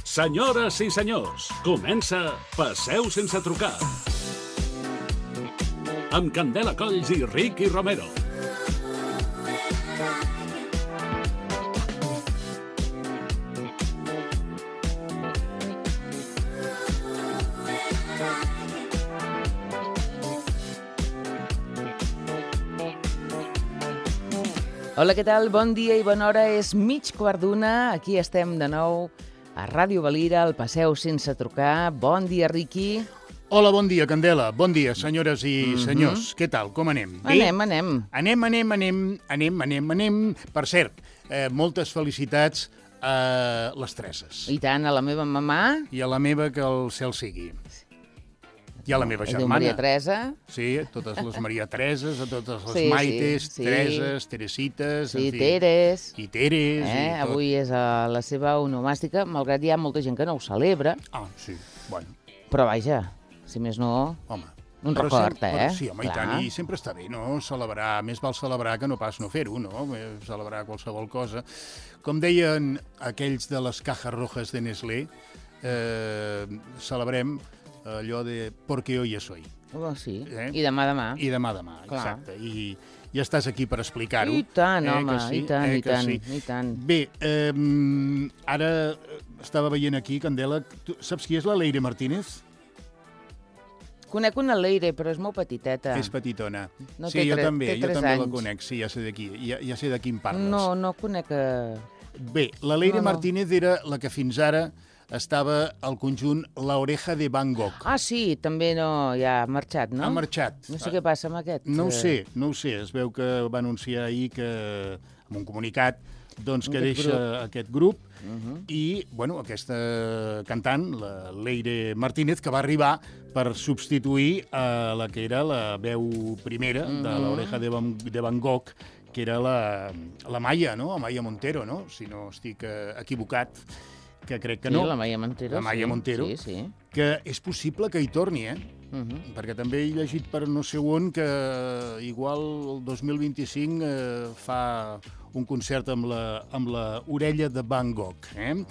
Senyores i senyors, comença Passeu sense trucar. Amb Candela Colls i Ricky Romero. Hola, què tal? Bon dia i bona hora. És 12:15. Aquí estem de nou a Ràdio Valira, al Passeu sense trucar. Bon dia, Riqui. Hola, bon dia, Candela. Bon dia, senyores i senyors. Què tal? Com anem? Bé? Anem. Per cert, moltes felicitats a les Tereses. I tant, a la meva mamà. I a la meva, que el cel sigui. I a la meva Es diu germana. Maria Teresa. Sí, a totes les Maria Tereses, a totes les Maites, sí. Tereses, Teresites... Sí, en fi. Teres. I Teres. I tot. Avui és la seva onomàstica, malgrat hi ha molta gent que no ho celebra. Ah, sí, bueno. Però vaja, si més no, Home. un record, Sí, home, i tant, i sempre està bé, no? Celebrar, més val celebrar que no pas no fer-ho, no? Celebrar qualsevol cosa. Com deien aquells de les cajas rojas de Nestlé, celebrem allò de porque hoy es hoy. Oh, sí, i demà. I demà, clar. exacte. I estàs aquí per explicar-ho. I tant, home, sí? i tant. Bé, ara estava veient aquí, Candela, tu saps qui és la Leire Martínez? Conec una Leire, però és molt petiteta. És petitona. No, sí, jo també té 3 la anys. conec, sí, ja sé de qui, ja sé de qui em parles. No conec... Bé, la Leire No. Martínez era la que fins ara estava al conjunt La Oreja de Van Gogh. Ah, sí, també ja ha marxat, no? Ha marxat. No sé què passa amb aquest. No ho sé. Es veu que va anunciar ahir que, amb un comunicat, doncs que deixa aquest grup i, bueno, aquesta cantant, la Leire Martínez, que va arribar per substituir a la que era la veu primera de La Oreja de Van Gogh, que era la Maya, no? La Maya Montero, no? Si no estic equivocat, que crec que no. Sí, la Maya Montero. La Maya Montero, sí. que és possible que hi torni, perquè també he llegit per no sé on que igual el 2025 fa un concert amb la orella de Van Gogh.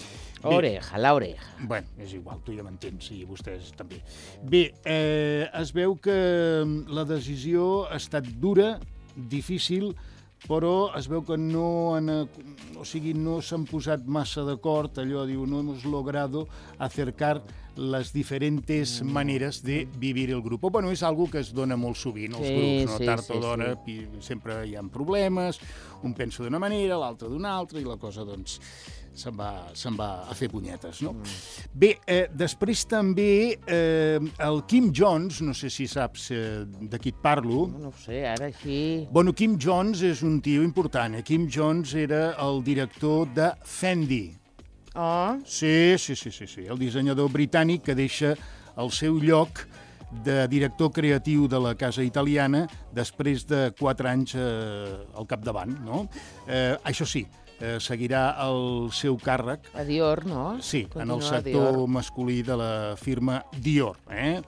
La oreja. Bueno, és igual, tu ja m'entens, i vostès també. Bé, es veu que la decisió ha estat dura, difícil, però es veu que no s'han posat massa d'acord, allò diu, no hemos logrado acercar les diferents maneres de vivir el grup. Bueno, és algo que es dona molt sovint als grups, no? Tard o d'hora sempre hi ha problemes, un pensa d'una manera, l'altre d'una altra, i la cosa, doncs, se'n va a fer punyetes, no? Bé, després també el Kim Jones, no sé si saps de qui et parlo. No ho sé, ara així... Bueno, Kim Jones és un tio important. Kim Jones era el director de Fendi. Oh. Sí, el dissenyador britànic que deixa el seu lloc de director creatiu de la casa italiana després de 4 anys al capdavant, no? Això sí, seguirà el seu càrrec. A Dior, no? Sí, en el sector masculí de la firma Dior.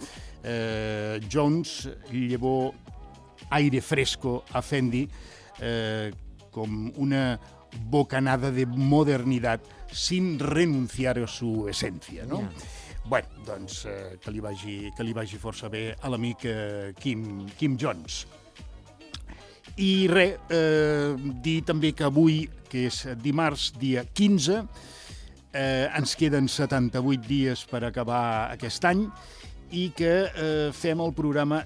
Jones llevó aire fresco a Fendi com una bocanada de modernidad sin renunciar a su esencia, no? Bueno, doncs que li vagi força bé a l'amic Kim Jones. I dir també que avui, que és dimarts, dia 15, ens queden 78 dies per acabar aquest any i que fem el programa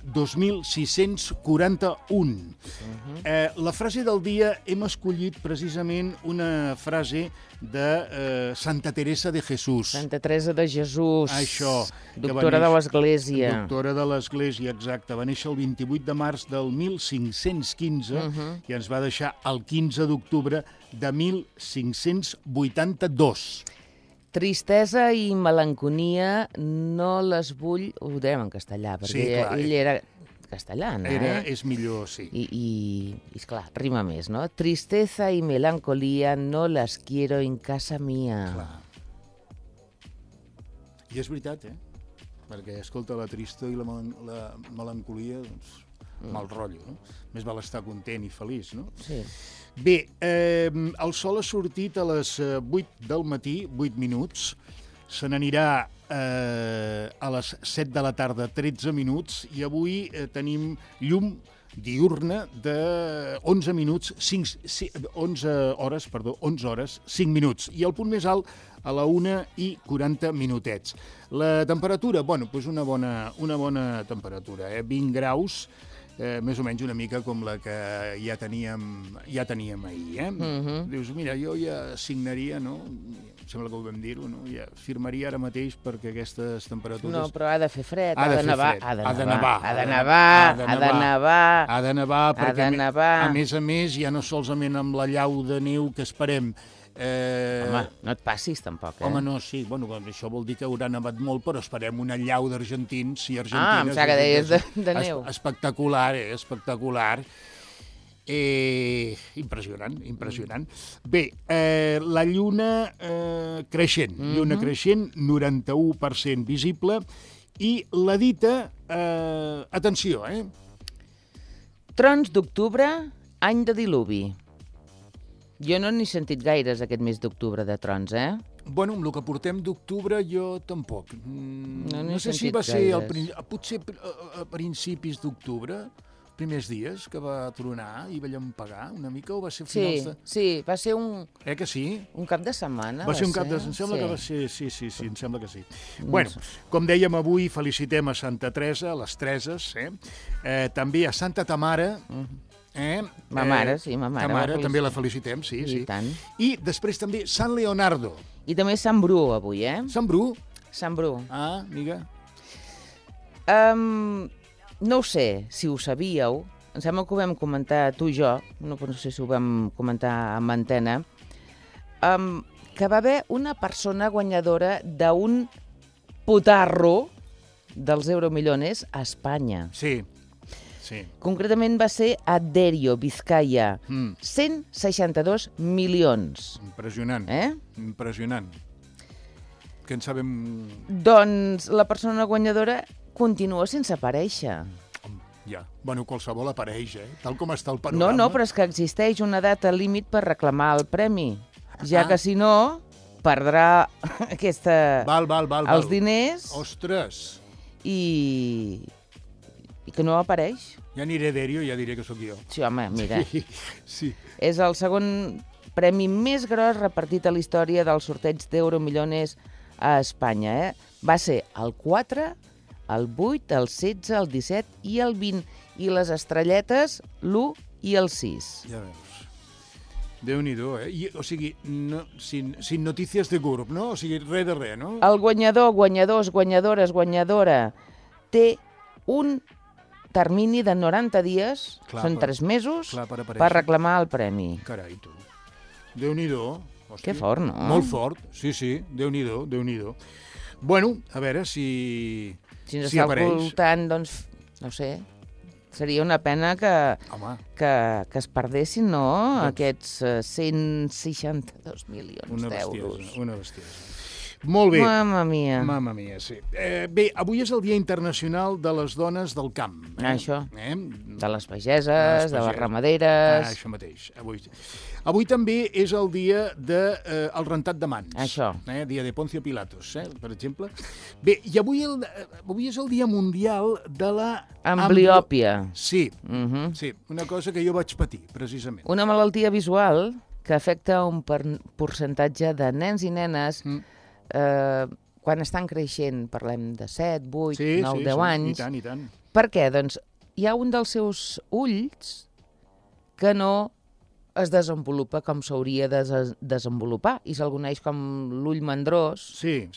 2641. La frase del dia hem escollit precisament una frase de Santa Teresa de Jesús. Santa Teresa de Jesús. Això. Doctora de l'Església. Doctora de l'Església, exacte. Va néixer el 28 de març del 1515 i ens va deixar el 15 d'octubre de 1582. Tristesa i melanconia no les vull... Ho dèiem en castellà, perquè ell era castellana, És millor, sí. I esclar, rima més, no? Tristeza y melancolía no las quiero en casa mía. Clar. I és veritat, Perquè, escolta, la tristor i la melancolia, doncs, mal rotllo, no? Més val estar content i feliç, no? Sí. Bé, el sol ha sortit a les 8 del matí, 8 minuts. se n'anirà a les 7 de la tarda, 13 minuts, i avui tenim llum diurna de 11 hores, 5 minuts. I el punt més alt a la 1:40 minutets. La temperatura, bueno, doncs una bona temperatura, 20 graus, més o menys una mica com la que ja teníem ahir. Dius, mira, jo ja signaria, no? Sembla que ho vam dir-ho, no? Ja firmaria ara mateix perquè aquestes temperatures... No, però ha de fer fred, ha de nevar, perquè a més, ja no solament amb la llau de neu que esperem. Home, no et passis tampoc, Home, no, sí, bueno, això vol dir que haurà nevat molt, però esperem una llau d'argentins i argentines. Em sembla que deies de neu. Espectacular, espectacular. Impressionant. Bé, la lluna creixent, 91% visible, i la dita, atenció, Trons d'octubre, any de diluvi. Jo no n'he sentit gaires aquest mes d'octubre de trons, Bueno, amb el que portem d'octubre jo tampoc. No sé si va ser potser a principis d'octubre, primers dies que va tronar i vam pagar una mica, o va ser finals de... Sí, va ser un... que sí? Un cap de setmana. Va ser un cap de... Em sembla que va ser... Sí, em sembla que sí. Bueno, com dèiem avui, felicitem a Santa Teresa, a les Tereses, també a Santa Tamara, Ma mare, també la felicitem, sí. I tant. I després també Sant Leonardo. I també Sant Bru, avui, Sant Bru? Sant Bru. Ah, amiga. No ho sé si ho sabíeu, em sembla que ho vam comentar tu i jo, no sé si ho vam comentar amb antena, que va haver una persona guanyadora d'un putarro dels Euromillones a Espanya. Sí. Concretament va ser a Derio, Vizcaya. 162 milions. Impressionant. Impressionant. Que en sabem... Doncs la persona guanyadora continua sense aparèixer. Ja. Bueno, qualsevol apareix, Tal com està el panorama. No, però és que existeix una data límit per reclamar el premi, ja que si no perdrà els diners. Ostres! I que no apareix. Ja aniré a Derio i ja diré que sóc jo. Sí, home, mira. Sí. És el segon premi més gros repartit a la història del sorteig d'Euromillones a Espanya. Va ser el 4, el 8, el 16, el 17 i el 20. I les estrelletes, l'1 i el 6. Ja veus. Déu-n'hi-do, O sigui, sin notícies de grup, no? O sigui, res de res, no? El guanyador, guanyadors, guanyadores, guanyadora, té un termini de 90 dies, són 3 mesos, per reclamar el premi. Carai, tu. Déu-n'hi-do. Que fort, no? Molt fort, sí, Déu-n'hi-do. Bueno, a veure si ens està ocultant, doncs, no sé, seria una pena que es perdessin, no?, aquests 162 milions d'euros. Una bestiesa. Molt bé. Mamma mia. Mamma mia, sí. Bé, avui és el Dia Internacional de les Dones del Camp. Això. De les pageses, de les ramaderes... Això mateix. Avui també és el dia del rentat de mans. Això. Dia de Poncio Pilatos, per exemple. Bé, i avui és el Dia Mundial de la... Ambliòpia. Sí, una cosa que jo vaig patir, precisament. Una malaltia visual que afecta un percentatge de nens i nenes quan estan creixent, parlem de 7, 8, 9, 10 anys. I tant. Per què? Doncs hi ha un dels seus ulls que no es desenvolupa com s'hauria de desenvolupar i se'l coneix com l'ull mandrós. Sí.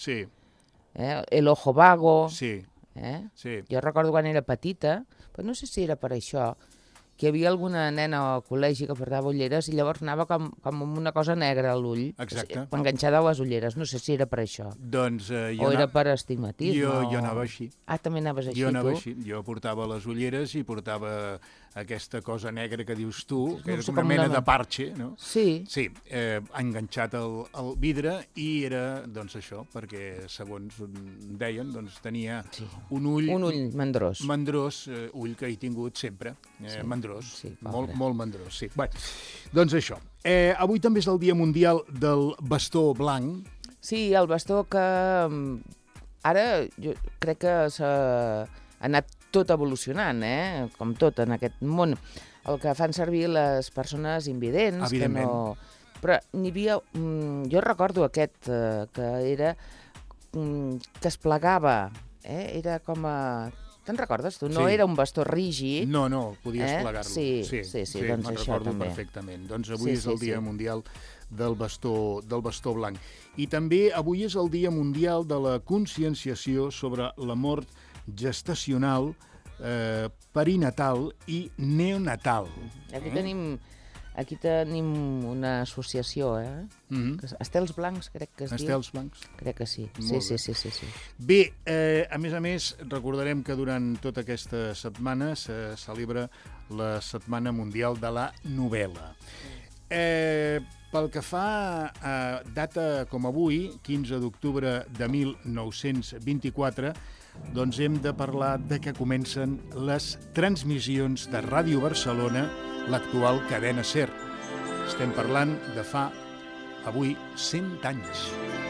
El ojo vago. Sí. Jo recordo quan era petita, però no sé si era per això, que hi havia alguna nena al col·legi que portava ulleres i llavors anava com amb una cosa negra a l'ull. Exacte. Enganxada a les ulleres. No sé si era per això. Doncs o era per astigmatisme. Jo anava així. Ah, també anaves així, Jo anava així. Jo portava les ulleres i portava aquesta cosa negra que dius tu, que era una mena de parche, no? Sí. Sí, enganxat al vidre i era, doncs, això, perquè, segons deien, doncs, tenia un ull... Un ull mandrós. Mandrós, ull que he tingut sempre. Mandrós. Sí, molt mandrós, sí. Bé, doncs això. Avui també és el Dia Mundial del Bastó Blanc. Sí, el bastó que ara jo crec que s'ha anat tot evolucionant, com tot en aquest món. El que fan servir les persones invidents, que no... Però n'hi havia... Jo recordo aquest, que era... que es plegava, era com a... Te'n recordes tu? No era un bastó rígid. No, podies plegar-lo. Sí, doncs me'n això recordo també. Perfectament. Doncs avui és el Dia Mundial del bastó blanc. I també avui és el Dia Mundial de la conscienciació sobre la mort gestacional, perinatal i neonatal. Aquí tenim una associació, Estels Blancs, crec que es diu. Estels Blancs? Crec que sí. Sí. Bé, a més, recordarem que durant tota aquesta setmana se celebra la Setmana Mundial de la Novel·la. Pel que fa a data com avui, 15 d'octubre de 1924, doncs hem de parlar de que comencen les transmissions de Ràdio Barcelona, l'actual cadena SER. Estem parlant de fa, avui, 100 anys.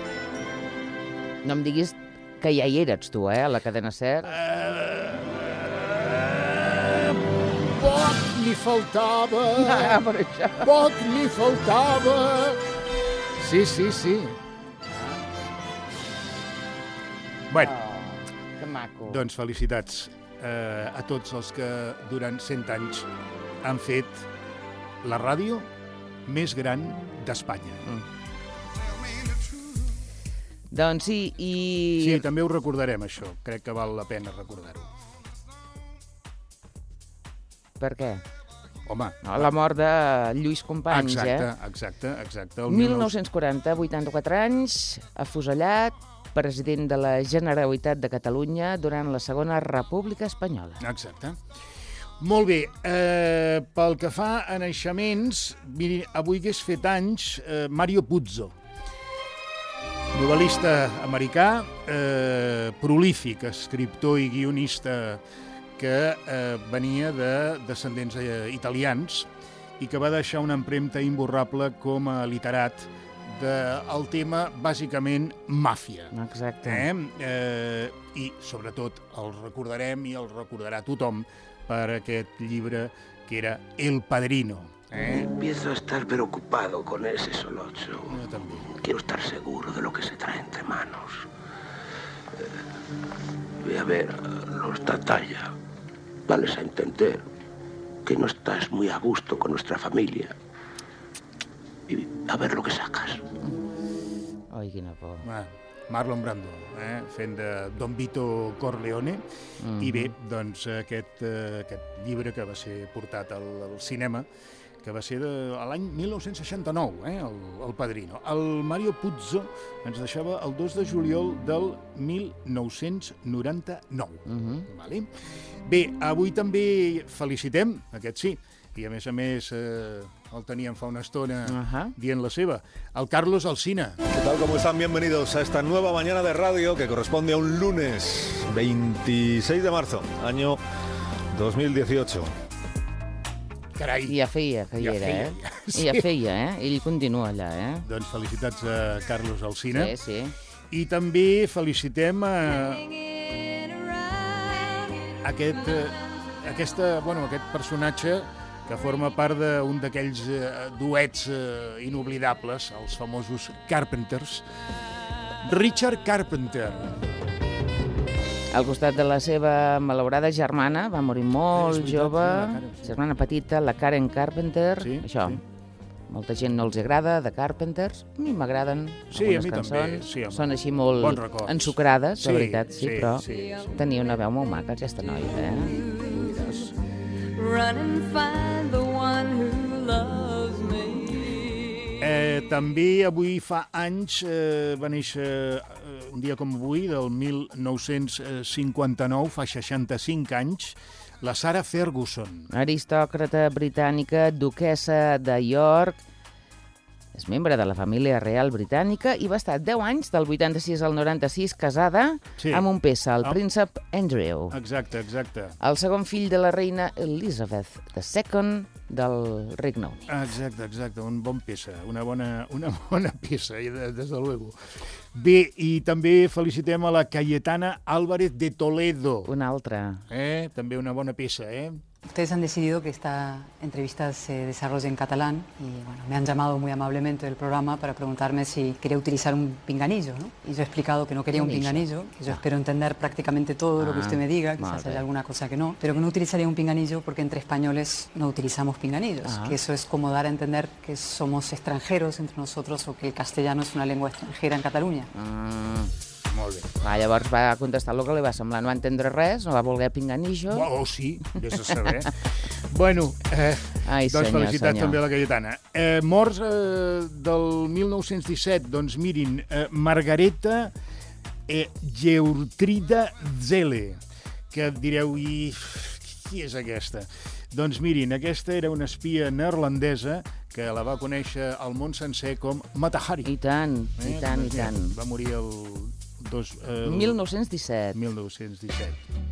No em diguis que ja hi eres tu, a la cadena SER. Poc n'hi faltava! Per això. Poc n'hi faltava! Sí. Bueno, que maco. doncs felicitats a tots els que durant 100 anys han fet la ràdio més gran d'Espanya. Doncs sí, i... Sí, també ho recordarem, això. Crec que val la pena recordar-ho. Per què? Home... La mort de Lluís Companys, Exacte. 1940, 84 anys, afusellat, president de la Generalitat de Catalunya durant la Segona República Espanyola. Exacte. Molt bé, pel que fa a naixements, miri, avui hagués fet anys Mario Puzo, novel·lista americà, prolífic, escriptor i guionista que venia de descendents italians i que va deixar una empremta imborrable com a literat del tema, bàsicament, màfia. Exacte. I, sobretot, el recordarem i el recordarà tothom per aquest llibre que era El Padrino. Empiezo a estar preocupado con ese solocho. Yo también. Quiero estar seguro de lo que se trae entre manos. Ve a ver a los Tatalla. Dales a entender que no estás muy a gusto con nuestra familia. Y a ver lo que sacas. Ai, quina por. Marlon Brando, fent de Don Vito Corleone, i bé, doncs aquest llibre que va ser portat al cinema, que va ser l'any 1969, el Padrino. El Mario Puzo ens deixava el 2 de juliol del 1999. Vale? Bé, avui també felicitem, aquest sí, i a més el teníem fa una estona dient la seva, el Carlos Alsina. ¿Qué tal? ¿Cómo están? Bienvenidos a esta nueva mañana de radio que corresponde a un lunes 26 de marzo, año 2018. Carai. Ja feia que hi era, Sí. Ja feia, Ell continua allà, Doncs felicitats a Carlos Alsina. Sí. I també felicitem aquest personatge que forma part d'un d'aquells duets inoblidables, els famosos Carpenters, Richard Carpenter. Al costat de la seva malaurada germana, va morir molt jove, germana petita, la Karen Carpenter, això. Molta gent no els agrada, de Carpenters. A mi m'agraden algunes cançons. Són així molt ensucrades, de veritat, sí, però tenia una veu molt maca, aquesta noia, Run and find the one who loves me. També avui fa anys, va néixer un dia com avui, del 1959, fa 65 anys, la Sarah Ferguson. Aristòcrata britànica, duquessa de York, És membre de la família real britànica i va estar 10 anys, del 86 al 96, casada amb un pessa, el príncep Andrew. Exacte, exacte. El segon fill de la reina Elizabeth II del Regne Unit. Exacte, un bon peça, una bona peça, des de luego. Bé, i també felicitem a la Cayetana Álvarez de Toledo. Una altra. També una bona peça, Ustedes han decidido que esta entrevista se desarrolle en catalán y bueno, me han llamado muy amablemente del programa para preguntarme si quería utilizar un pinganillo, ¿no? Y yo he explicado que no quería un pinganillo, que yo espero entender prácticamente todo lo que usted me diga, quizás haya alguna cosa que no, pero que no utilizaría un pinganillo porque entre españoles no utilizamos pinganillos, que eso es como dar a entender que somos extranjeros entre nosotros o que el castellano es una lengua extranjera en Catalunya. Molt bé. Llavors va contestar el que li va semblar. No va entendre res, no va voler pinganillo. Sí, vés a saber. Bueno, doncs felicitats també a la Cayetana. Morts del 1917, doncs mirin, Margareta Geurtrida Zelle, que direu, i qui és aquesta? Doncs mirin, aquesta era una espia neerlandesa que la va conèixer al món sencer com Mata Hari. I tant, i tant. Va morir el 1917. 1917.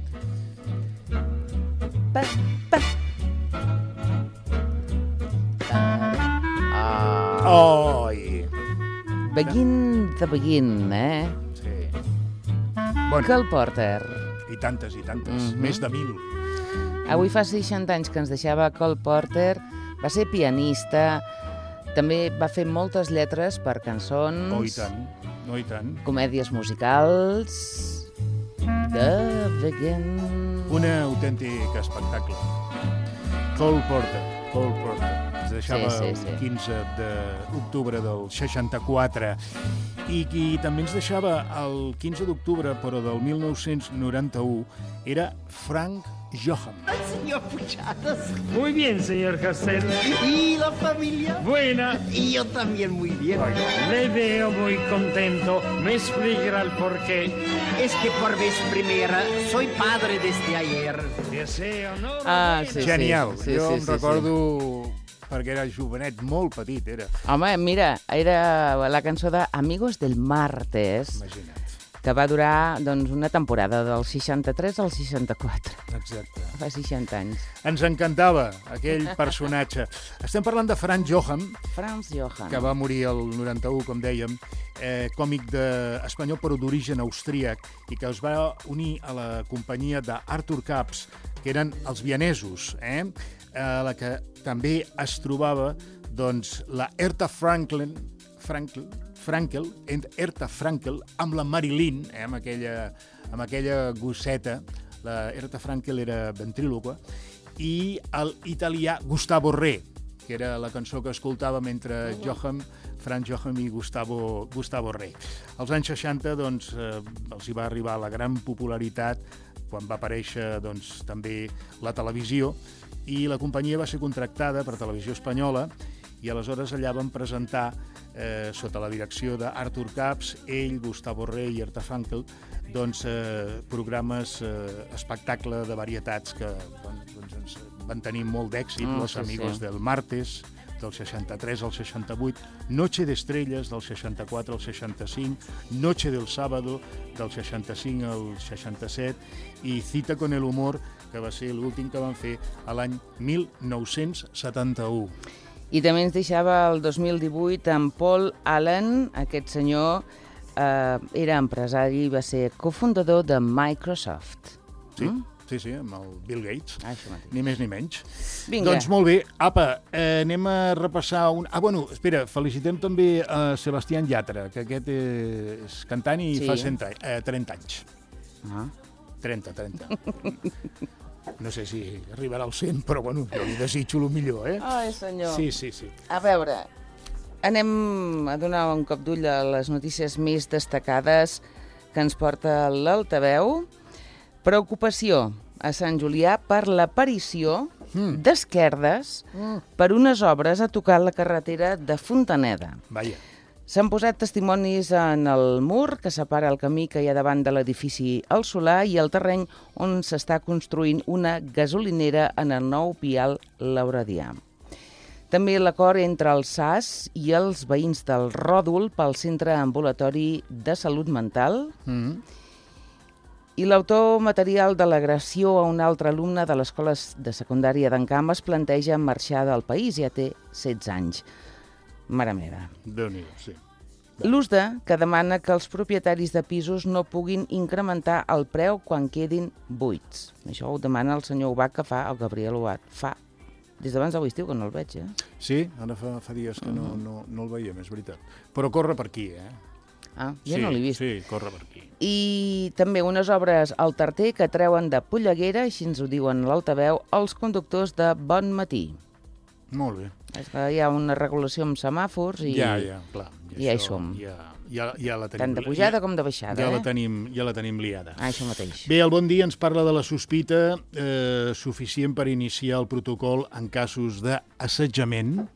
Begin, Sí. Cole Porter. I tantes, més de 1.000. Avui fa 60 anys que ens deixava Cole Porter, va ser pianista, també va fer moltes lletres per cançons. I tant. Comèdies musicals. The Begin. Un autèntic espectacle. Cole Porter. Ens deixava el 15 d'octubre del 64. I també ens deixava el 15 d'octubre, però del 1991, era Frank Johan. Señor Puchadas. Muy bien, señor Castel. ¿Y la familia? Buena. Y yo también muy bien. Le veo muy contento. ¿Me explicará el por qué? Es que por vez primera soy padre desde ayer. Deseo, ¿no? Genial. Jo em recordo perquè era jovenet, molt petit era. Home, mira, era la cançó de Amigos del Martes. Imagina't. Que va durar una temporada del 63 al 64. Exacte. Fa 60 anys. Ens encantava aquell personatge. Estem parlant de Frank Johan. Que va morir el 91, com dèiem, còmic espanyol però d'origen austríac i que es va unir a la companyia d'Arthur Capps, que eren els vienesos, a la que també es trobava la Herta Frankel, Herta Frankel, amb la Marilyn, amb aquella gosseta. La Herta Frankel era ventríloqua, i l'italià Gustavo Re, que era la cançó que escoltàvem entre Frank Johan i Gustavo Re. Als anys 60 els hi va arribar la gran popularitat quan va aparèixer també la televisió, i la companyia va ser contractada per Televisió Espanyola, i aleshores allà van presentar, sota la direcció d'Arthur Capps, ell, Gustavo Re i Herta Frankel, programes, espectacle de varietats que van tenir molt d'èxit, Los Amigos del Martes, del 63 al 68, Noche de Estrelles, del 64 al 65, Noche del Sábado, del 65 al 67, i Cita con el Humor, que va ser l'últim que van fer a l'any 1971. I també ens deixava el 2018 amb Paul Allen. Aquest senyor era empresari i va ser cofundador de Microsoft. Sí, amb el Bill Gates. Això mateix. Ni més ni menys. Vinga. Doncs molt bé. Apa, anem a repassar espera, felicitem també a Sebastián Yatra, que aquest és cantant i fa 30 anys. 30. No sé si arribarà al 100, però jo li desitjo el millor, Ai, senyor. Sí. A veure, anem a donar un cop d'ull a les notícies més destacades que ens porta l'Altaveu. Preocupació a Sant Julià per l'aparició d'esquerdes per unes obres a tocar la carretera de Fontaneda. Vaja. S'han posat testimonis en el mur que separa el camí que hi ha davant de l'edifici El Solà i el terreny on s'està construint una gasolinera en el nou vial Lauradià. També l'acord entre el SAS i els veïns del Ròdol pel Centre Ambulatori de Salut Mental. I l'autor material de l'agressió a un altre alumne de l'escola de secundària d'en Camp es planteja marxar del país, ja té 16 anys. Mare meva. Déu-n'hi-do, sí. L'USDA, que demana que els propietaris de pisos no puguin incrementar el preu quan quedin buits. Això ho demana el senyor Ubach, que fa el Gabriel Ubach. Fa. Des d'abans de l'estiu que no el veig, Sí, ara fa dies que no el veiem, és veritat. Però corre per aquí, Ah, jo no l'he vist. Sí, corre per aquí. I també unes obres al Tarter que treuen de polleguera, així ens ho diuen a l'altaveu, els conductors de Bon Matí. Molt bé. És que hi ha una regulació amb semàfors i Ja, clar. ja hi som. Ja la tenim. Tant de pujada com de baixada, ja la tenim liada. Això mateix. Bé, el Bon Dia ens parla de la sospita suficient per iniciar el protocol en casos d'assetjament.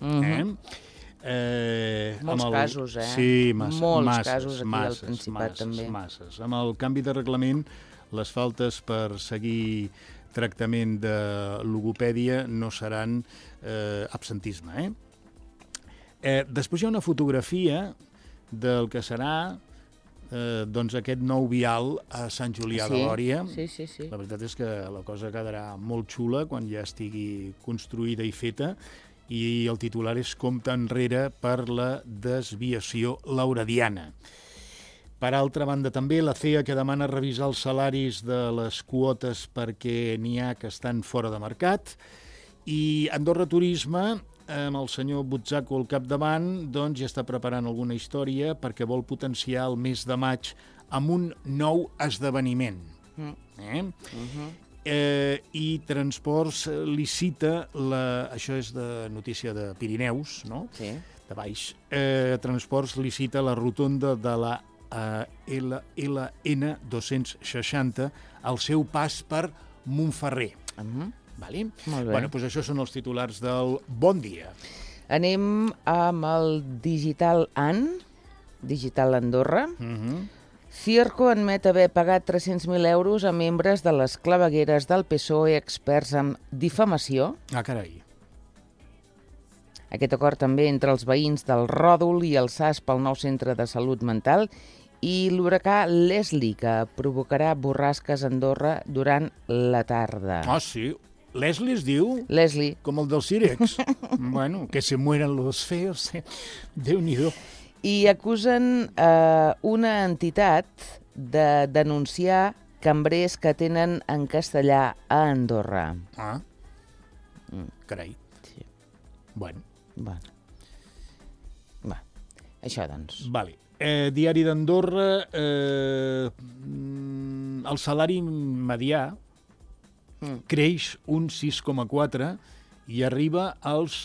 Molts casos, Sí, molts casos aquí al Principat, també. Masses. Amb el canvi de reglament, les faltes per seguir tractament de logopèdia no seran absentisme. Després hi ha una fotografia del que serà doncs aquest nou vial a Sant Julià de Lòria. Sí. La veritat és que la cosa quedarà molt xula quan ja estigui construïda i feta, i el titular és Compte enrere per la desviació laurediana. Per altra banda, també la CEA, que demana revisar els salaris de les quotes perquè n'hi ha que estan fora de mercat. I Andorra Turisme, amb el senyor Butzaco al capdavant, doncs ja està preparant alguna història perquè vol potenciar el mes de maig amb un nou esdeveniment. I Transports licita, això és de notícia de Pirineus, no? Sí. De baix. Transports licita la rotonda de la LN 260 al seu pas per Montferrer. Vale? Molt bé. Bueno, doncs això són els titulars del Bon Dia. Anem amb el Digital Andorra. Circo admet haver pagat 300.000 euros a membres de les clavegueres del PSOE experts en difamació. Ah, carai. Aquest acord també entre els veïns del Ròdol i el SAS pel nou centre de salut mental i l'huracà Leslie, que provocarà borrasques a Andorra durant la tarda. Ah, sí? Leslie es diu? Leslie. Com el dels Cirex. Bueno, que se mueran los feos. Déu-n'hi-do. I acusen una entitat de denunciar cambrers que tenen en castellà a Andorra. Ah, carai. Sí. Bueno. Va. Això, doncs. Vale. Diari d'Andorra, el salari medià creix un 6,4 i arriba als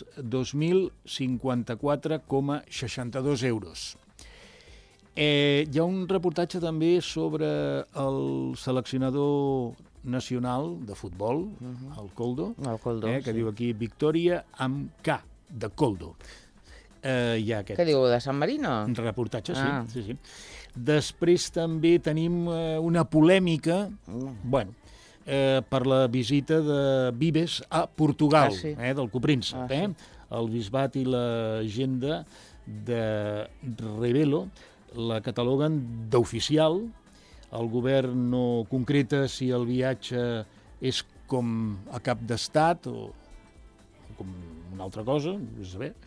2.054,62 euros. Hi ha un reportatge també sobre el seleccionador nacional de futbol, el Koldo, que diu aquí Victòria amb K, de Koldo. Què diu, de San Marino? Un reportatge, sí. Després també tenim una polèmica, per la visita de Vives a Portugal, del copríncep. El bisbat i l'agenda de Rebelo la cataloguen d'oficial. El govern no concreta si el viatge és com a cap d'estat o com una altra cosa, no sé saber.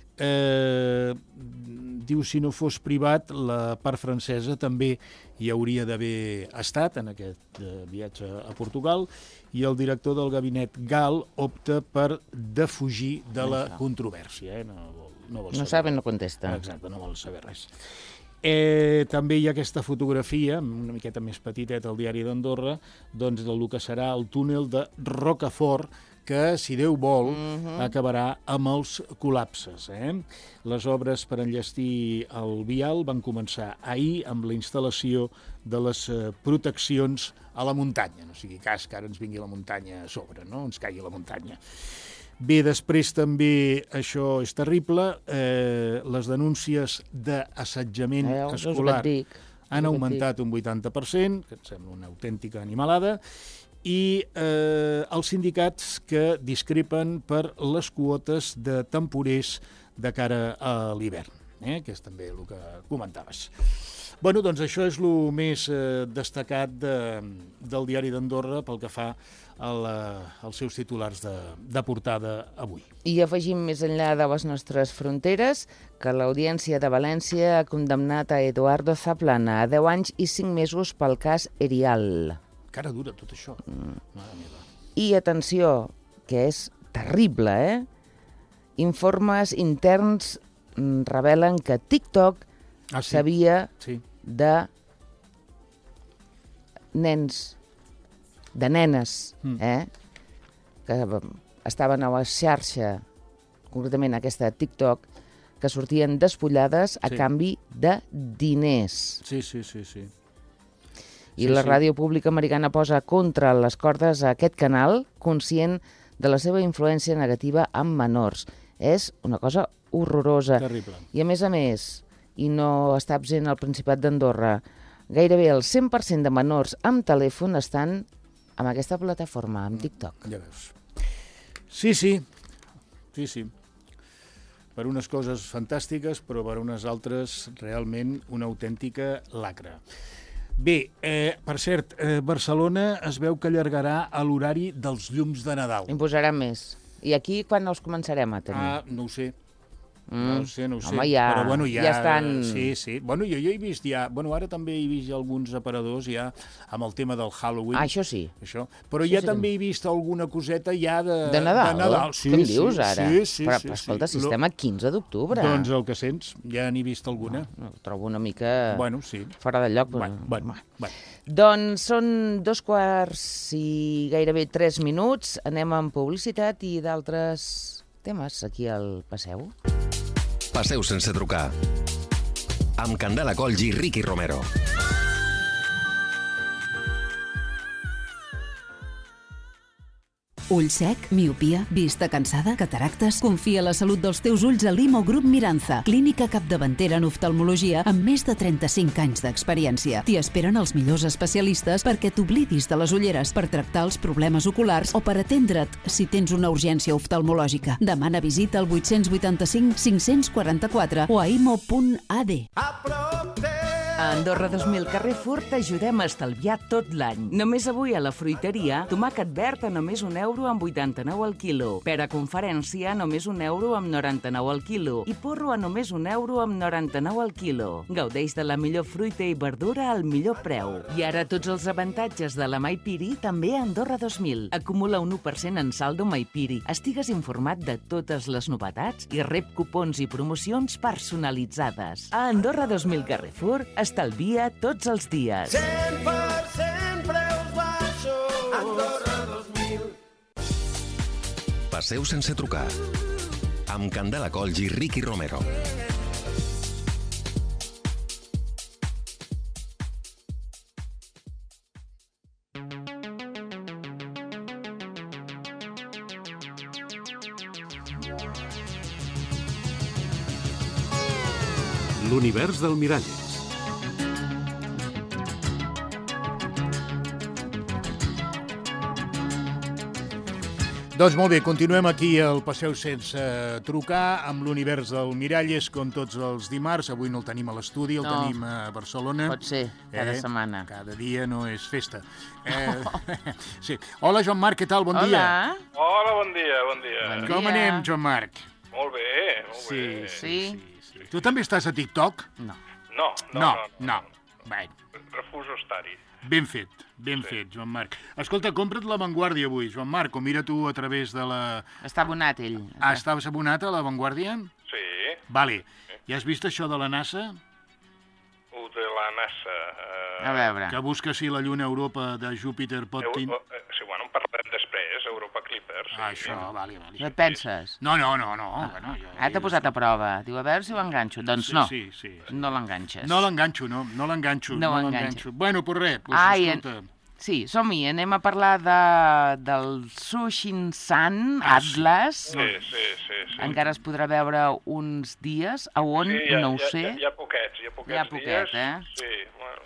Diu, si no fos privat, la part francesa també hi hauria d'haver estat en aquest viatge a Portugal, i el director del gabinet Gal opta per defugir de la controvèrsia. No sabe, no contesta. Exacte, no vol saber res. També hi ha aquesta fotografia, una miqueta més petiteta, al diari d'Andorra, doncs del que serà el túnel de Rocafort, que, si Déu vol, acabarà amb els col·lapses. Les obres per enllestir el vial van començar ahir amb la instal·lació de les proteccions a la muntanya. No sigui cas que ara ens vingui la muntanya a sobre, no? Ens caigui la muntanya. Bé, després també, això és terrible, les denúncies d'assetjament escolar han augmentat un 80%, que em sembla una autèntica animalada, i els sindicats que discrepen per les quotes de temporers de cara a l'hivern, que és també el que comentaves. Bueno, doncs això és el més destacat del diari d'Andorra pel que fa als seus titulars de portada avui. I afegim més enllà de les nostres fronteres que l'Audiència de València ha condemnat a Eduardo Zaplana a 10 anys i 5 mesos pel cas Erial. Cara dura, tot això. Mare meva. I atenció, que és terrible, informes interns revelen que TikTok sabia de nens, de nenes, que estaven a la xarxa, concretament aquesta TikTok, que sortien despullades a canvi de diners. Sí. I la ràdio pública americana posa contra les cordes a aquest canal, conscient de la seva influència negativa amb menors. És una cosa horrorosa. Terrible. I a més, i no està absent al Principat d'Andorra, gairebé el 100% de menors amb telèfon estan amb aquesta plataforma, amb TikTok. Ja veus. Sí. Per unes coses fantàstiques, però per unes altres realment una autèntica lacra. Bé, per cert, Barcelona es veu que allargarà l'horari dels llums de Nadal. En posaran més. I aquí quan els començarem a tenir? No ho sé. No ho sé. Home, ja, però, bueno, ja estan... Sí. Bueno, jo he vist ja... Bueno, ara també he vist alguns aparadors ja amb el tema del Halloween. Això sí. Això. Però ja també he vist alguna coseta ja de Nadal. De Nadal. Sí, què em dius ara? Sí. Però escolta, si estem a 15 d'octubre. Doncs el que sents, ja n'he vist alguna. No, trobo una mica fora de lloc. Bueno. Doncs són 2:15 i gairebé 3 minuts. Anem amb publicitat i d'altres temes aquí al Passeu. Passeu sense trucar. Amb Candela Coll i Ricky Romero. Ull sec, miopia, vista cansada, cataractes... Confia la salut dels teus ulls a Limo Grup Miranza, clínica capdavantera en oftalmologia amb més de 35 anys d'experiència. T'hi esperen els millors especialistes perquè t'oblidis de les ulleres, per tractar els problemes oculars o per atendre't si tens una urgència oftalmològica. Demana visita al 885 544 o a imo.ad. A Andorra 2000 Carrefour t'ajudem a estalviar tot l'any. Només avui a la fruiteria, tomàquet verd a només €1 amb 89 al quilo. Pera conferència a només €1 amb 99 al quilo. I porro a només €1 amb 99 al quilo. Gaudeix de la millor fruita i verdura al millor preu. I ara tots els avantatges de la Maipiri també a Andorra 2000. Acumula un 1% en saldo Maipiri. Estigues informat de totes les novetats i rep cupons i promocions personalitzades. A Andorra 2000 Carrefour estalvia tots els dies. 100% preus baixos. Andorra 2000. Passeu sense trucar. Amb Candela Coll i Ricky Romero. L'univers del Miralles. Doncs molt bé, continuem aquí al Passeu sense trucar amb l'univers del Miralles, com tots els dimarts. Avui no el tenim a l'estudi, el tenim a Barcelona. Pot ser, cada setmana. Cada dia no és festa. Sí. Hola, Joan Marc, què tal? Bon dia. Hola, bon dia. Com anem, Joan Marc? Molt bé, molt bé. Sí. Tu també estàs a TikTok? No. Bé. Refuso estar-hi. Ben fet, Joan Marc. Escolta, compra't La Vanguardia avui, Joan Marc, o mira tu a través de la... Està abonat, ell. Estaves abonat a La Vanguardia? Sí. Vale. Ja has vist això de la NASA? De la NASA... A veure. Que busca si la lluna Europa de Júpiter pot... Sí, bueno, en parlem després, Europa Clippers. Sí. Això, vale. No et penses? No. Bueno, Ara t'ha posat a prova. Diu, a veure si ho enganxo. Doncs no. Sí. No l'enganxes. No l'enganxo. Bueno, pues res, escolta... Sí, som-hi. Anem a parlar del Sushin-san Atlas. Sí. Encara es podrà veure uns dies. A on? No ho sé. Hi ha poquets Hi ha poquet, dies. Sí, a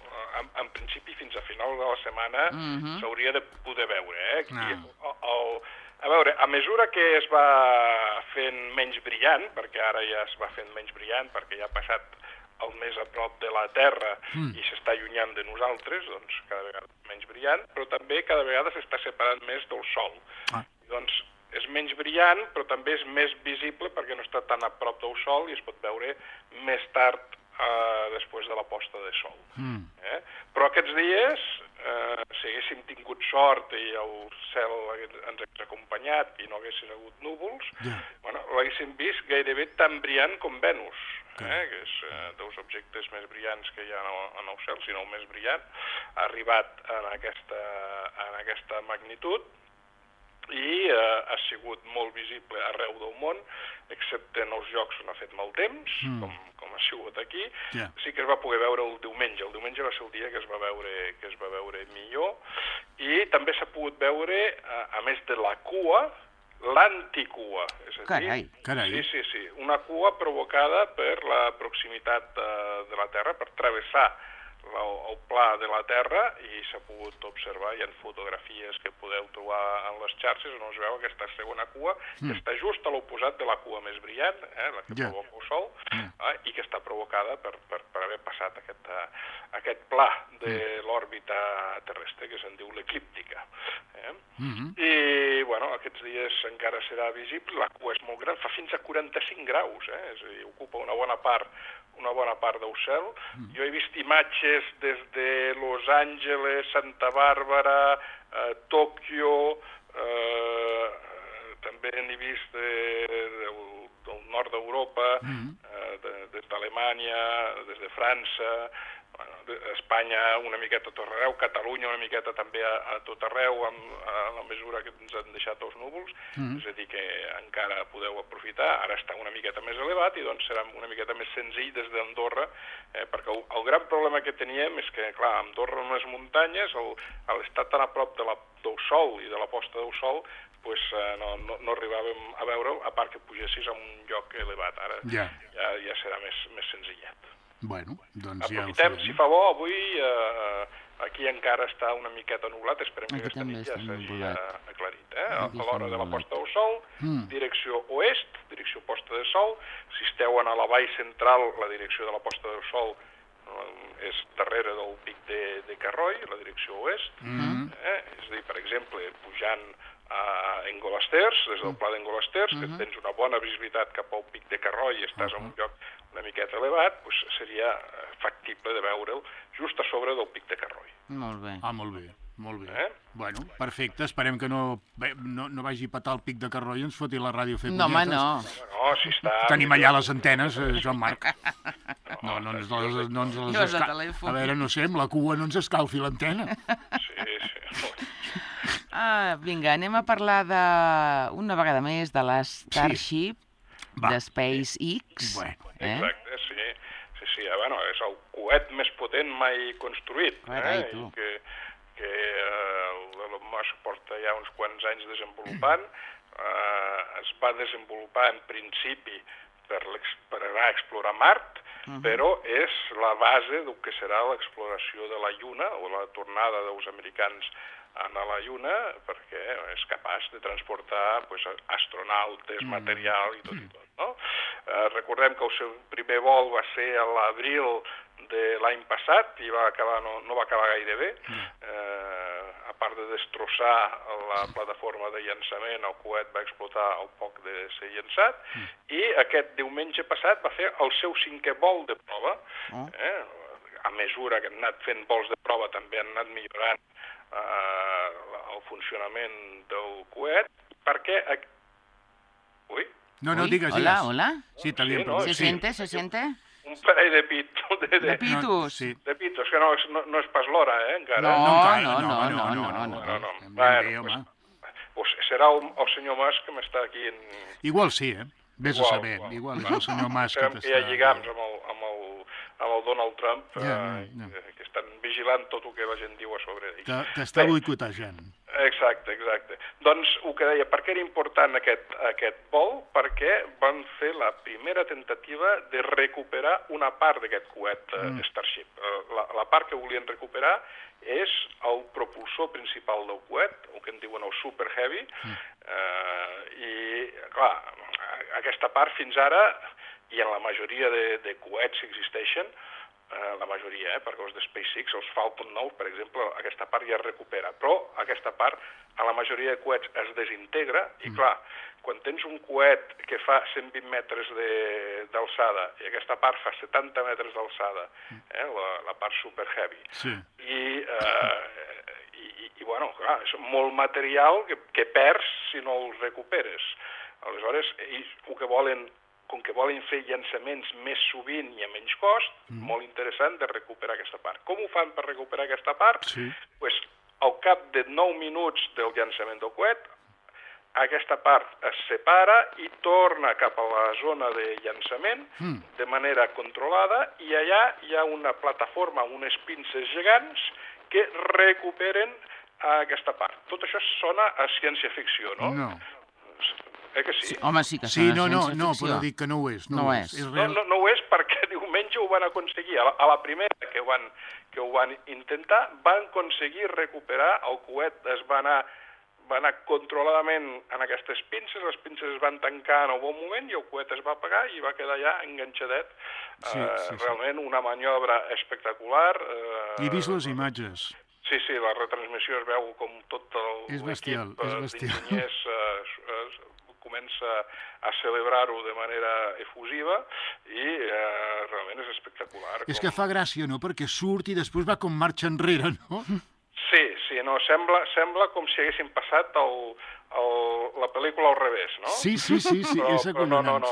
en principi fins a final de la setmana s'hauria de poder veure. A veure, a mesura que es va fent menys brillant, perquè ara ja es va fent menys brillant, perquè ja ha passat el més a prop de la Terra i s'està allunyant de nosaltres, doncs cada vegada menys brillant, però també cada vegada s'està separant més del Sol. Doncs és menys brillant, però també és més visible perquè no està tan a prop del Sol i es pot veure més tard després de la posta de sol. Però aquests dies, si haguéssim tingut sort i el cel ens hagués acompanyat i no haguessin hagut núvols, l'haguéssim vist gairebé tan brillant com Venus, que és dels objectes més brillants que hi ha en el cel, si no el més brillant, ha arribat en aquesta magnitud i ha sigut molt visible arreu del món, excepte en els llocs on ha fet mal temps, com ha sigut aquí. Sí que es va poder veure el diumenge. El diumenge va ser el dia que es va veure millor. I també s'ha pogut veure, a més de la cua, l'anticua. Carai. Sí. Una cua provocada per la proximitat de la Terra, per travessar el pla de la Terra, i s'ha pogut observar, hi ha fotografies que podeu trobar en les xarxes on es veu aquesta segona cua, que està just a l'oposat de la cua més brillant, la que provoca el Sol, i que està provocada per haver passat aquest pla de l'òrbita terrestre, que se'n diu l'eclíptica. I, aquests dies encara serà visible, la cua és molt gran, fa fins a 45 graus, és a dir, ocupa una bona part del cel. Jo he vist imatges des de Los Angeles, Santa Bàrbara, Tòquio, també n'he vist del nord d'Europa, des d'Alemanya, des de França, Espanya una miqueta a tot arreu, Catalunya una miqueta també a tot arreu, a la mesura que ens han deixat els núvols, és a dir, que encara podeu aprofitar. Ara està una miqueta més elevat i doncs serà una miqueta més senzill des d'Andorra, perquè el gran problema que teníem és que, clar, Andorra en les muntanyes, a l'estar tan a prop del sol i de la posta del sol, no arribàvem a veure'l, a part que pugessis a un lloc elevat. Ara ja serà més senzillet. Bueno, doncs ja aprofitem, si fa bo, avui aquí encara està una miqueta nublat, esperem que aquesta nit ja s'hagi aclarit. A l'hora de la posta del sol, direcció oest, direcció posta de sol. Si esteu a la vall central, la direcció de la posta del sol és darrere del pic de Carroi, la direcció oest. És a dir, per exemple, pujant a Engolasters, des del pla d'Engolasters, que tens una bona visibilitat cap al pic de Carroi i estàs en un lloc una miqueta elevat, seria factible de veure'l just a sobre del pic de Carroi. Molt bé. Molt bé. Bueno, perfecte, esperem que no vagi a petar el pic de Carroi i ens foti la ràdio a fer punyetes. No, home, no. No, si està... Tenim allà les antenes, Joan Marc. No ens les a veure, no sé, amb la cua no ens escalfi l'antena. Sí. Vinga, anem a parlar una vegada més de l'Starship, de SpaceX. Exacte, sí. És el coet més potent mai construït. Que l'Elon Musk porta ja uns quants anys desenvolupant. Es va desenvolupar en principi per anar a explorar Mart, però és la base del que serà l'exploració de la Lluna, o la tornada dels americans a la Lluna, perquè és capaç de transportar astronautes, material i tot. Recordem que el seu primer vol va ser a l'abril de l'any passat i no va acabar gaire bé. A part de destrossar la plataforma de llançament, el coet va explotar al poc de ser llançat, i aquest diumenge passat va fer el seu 5è vol de prova. A mesura que han anat fent vols de prova també han anat millorant el funcionament del coet, perquè... Ui? No, digues. Hola? Sí, t'havíem... ¿Se siente? Un parell de pitos. De pitos? Sí. De pitos, que no és pas l'hora, encara. No. Pues serà el senyor Musk que m'està aquí... Igual sí, Vés a saber. Igual és el senyor Musk que t'està... Hi ha lligams amb el Donald Trump, que estan vigilant tot el que la gent diu a sobre d'ell. T'està boicotejant. Exacte. Doncs el que deia, per què era important aquest vol? Perquè van fer la primera tentativa de recuperar una part d'aquest coet Starship. La part que volien recuperar és el propulsor principal del coet, el que en diuen el Super Heavy, i clar, aquesta part fins ara, i en la majoria de coets que existeixen, la majoria, perquè els de SpaceX, els Falcon 9, per exemple, aquesta part ja es recupera, però aquesta part, a la majoria de coets es desintegra, i clar, quan tens un coet que fa 120 metres d'alçada i aquesta part fa 70 metres d'alçada, la part Super Heavy, i bueno, clar, és molt material que perds si no el recuperes. Aleshores, ells com que volen fer llançaments més sovint i a menys cost, molt interessant de recuperar aquesta part. Com ho fan per recuperar aquesta part? Pues, al cap de 9 minuts del llançament del coet, aquesta part es separa i torna cap a la zona de llançament de manera controlada, i allà hi ha una plataforma, unes pinces gegants que recuperen aquesta part. Tot això sona a ciència-ficció, no? No. Que sí? Home, sí que sí, no, però dic que no ho és. No ho és. No ho és perquè diumenge ho van aconseguir. A la primera que ho van intentar, van aconseguir recuperar el coet. Es va anar controladament en aquestes pinces, les pinces es van tancar en el bon moment i el coet es va apagar i va quedar allà enganxadet. Realment una maniobra espectacular. He vist les imatges. Sí, la retransmissió es veu com tot l'equip d'enginyers comença a celebrar-ho de manera efusiva i realment és espectacular. És que fa gràcia, no?, perquè surt i després va com marxa enrere, no? Sí, no, sembla com si haguessin passat la pel·lícula al revés, no? Sí, és acollonant.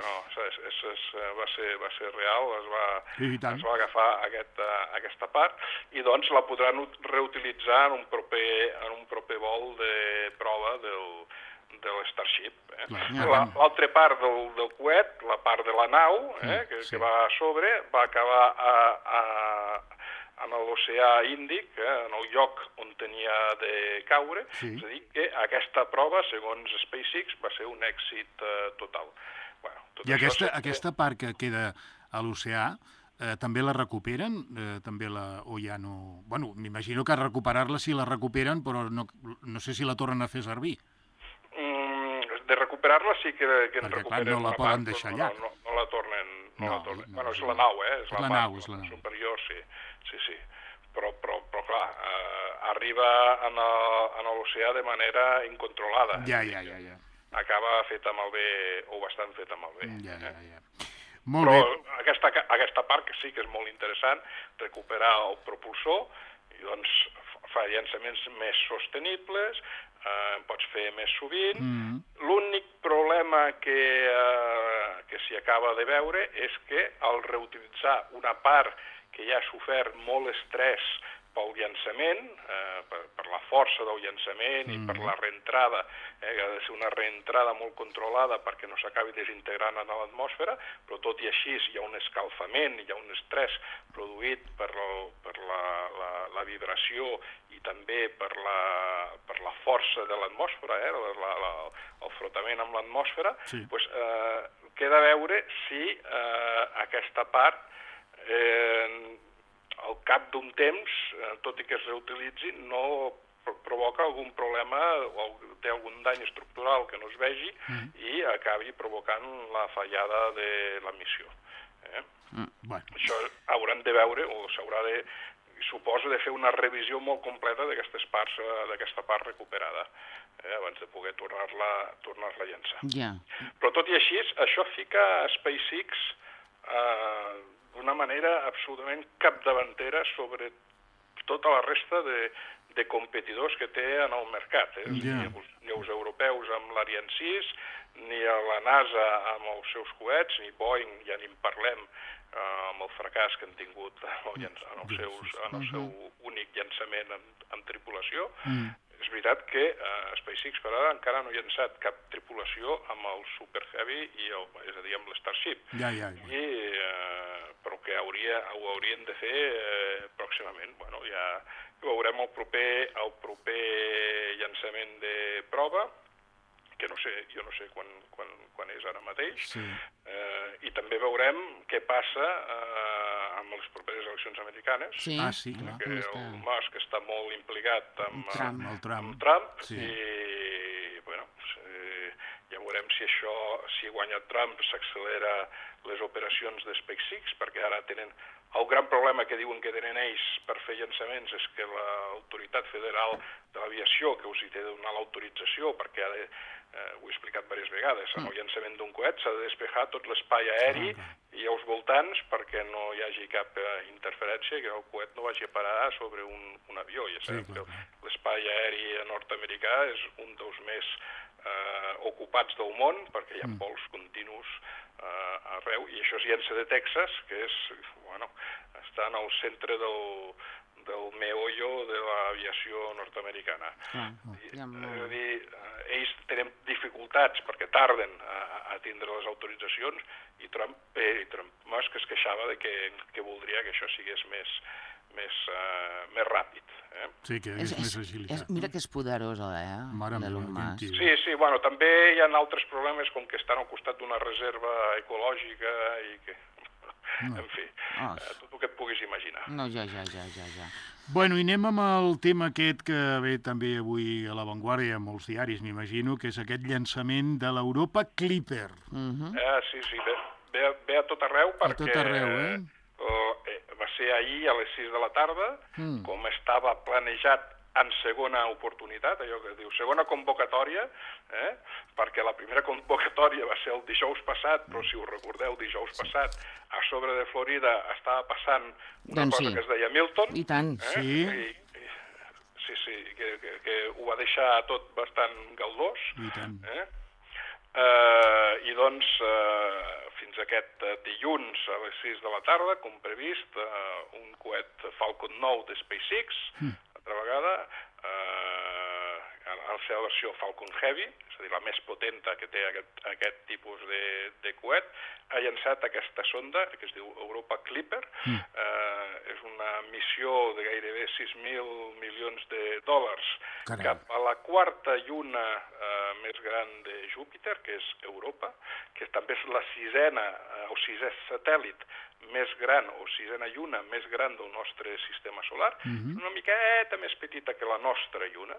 No, va ser real, es va agafar aquesta part i doncs la podran reutilitzar en un proper vol de prova de l'Starship. L'altra part del coet, la part de la nau, que va a sobre, va acabar en l'oceà Índic, en el lloc on tenia de caure, és a dir, que aquesta prova, segons SpaceX, va ser un èxit total. I aquesta part que queda a l'oceà, també la recuperen? O ja no... Bueno, m'imagino que recuperar-la sí la recuperen, però no sé si la tornen a fer servir. De recuperar-la sí que en recuperen. Perquè, clar, no la poden deixar allà. No la tornen. Bueno, és la nau, és la part superior, sí. Però clar, arriba en l'oceà de manera incontrolada. Ja. Acaba feta malbé, o bastant feta malbé. Molt bé. Però aquesta part que sí que és molt interessant, recuperar el propulsor, i doncs fa llançaments més sostenibles, pots fer més sovint. L'únic problema que s'hi acaba de veure és que al reutilitzar una part que ja ha sofert molt estrès pel llançament, per la força del llançament i per la reentrada, que ha de ser una reentrada molt controlada perquè no s'acabi desintegrant en l'atmosfera, però tot i així hi ha un escalfament, hi ha un estrès produït per la vibració i també per la força de l'atmosfera, el frotament amb l'atmosfera, queda a veure si aquesta part al cap d'un temps, tot i que es reutilitzi, no provoca algun problema o té algun dany estructural que no es vegi i acabi provocant la fallada de la missió. Això hauran de veure, o s'haurà de, suposo, de fer una revisió molt completa d'aquesta part recuperada, abans de poder tornar-la a llançar. Però tot i així, això fica a SpaceX d'una manera absolutament capdavantera sobre tota la resta de competidors que té en el mercat. Ni els europeus amb l'Ariane 6, ni a la NASA amb els seus coets, ni Boeing, ja ni en parlem, amb el fracàs que han tingut en el seu únic llançament amb tripulació. És veritat que SpaceX per ara encara no ha llançat cap tripulació amb el Super Heavy, és a dir, amb l'Starship. Però que hauria ho haurien de fer pròximament. Bueno, ja veurem el proper llançament de prova, que jo no sé quan és ara mateix, i també veurem què passa amb les properes eleccions americanes, que el Musk està molt implicat amb Trump, i bueno, ja veurem si guanya Trump s'accelera les operacions de SpaceX, perquè ara tenen el gran problema que diuen que tenen ells per fer llançaments és que l'autoritat federal de l'aviació, que us hi té de donar l'autorització, perquè ara ho he explicat diverses vegades, en el llançament d'un coet s'ha de despejar tot l'espai aeri i els voltants perquè no hi hagi cap interferència, que el coet no vagi a parar sobre un avió. Ja sabem que l'espai aeri nord-americà és un dels més ocupats del món perquè hi ha vols continus arreu, i això es llença de Texas, que està en el centre del meollo de l'aviació nord-americana. És a dir, ells tenen dificultats perquè tarden a tindre les autoritzacions i Musk es queixava de que voldria que això sigués més ràpid. Sí, que és més agilitat. Mira que és poderosa, l'Elon Musk. Sí, bueno, també hi ha altres problemes com que estan al costat d'una reserva ecològica i que... En fi, tot el que et puguis imaginar. No, ja. Bueno, i anem amb el tema aquest que ve també avui a l'avantguàrdia, a molts diaris, m'imagino, que és aquest llançament de l'Europa Clipper. Sí, ve a tot arreu perquè... A tot arreu, va ser ahir a les 6 de la tarda, com estava planejat en segona oportunitat, allò que es diu segona convocatòria, perquè la primera convocatòria va ser el dijous passat, però si us recordeu, dijous passat, a sobre de Florida estava passant una cosa que es deia Milton. I tant. Sí, que ho va deixar tot bastant galdós. I tant. I doncs, fins aquest dilluns a les 6 de la tarda, com previst, un coet Falcon 9 de SpaceX, altra vegada, a la seva versió Falcon Heavy, és a dir, la més potenta que té aquest tipus de coet, ha llançat aquesta sonda, que es diu Europa Clipper. És una missió de gairebé 6.000 milions de dòlars cap a la quarta lluna més gran de Júpiter, que és Europa, que també és la sisena o sisè satèl·lit més gran, o sisena lluna més gran del nostre sistema solar, una miqueta més petita que la nostra lluna.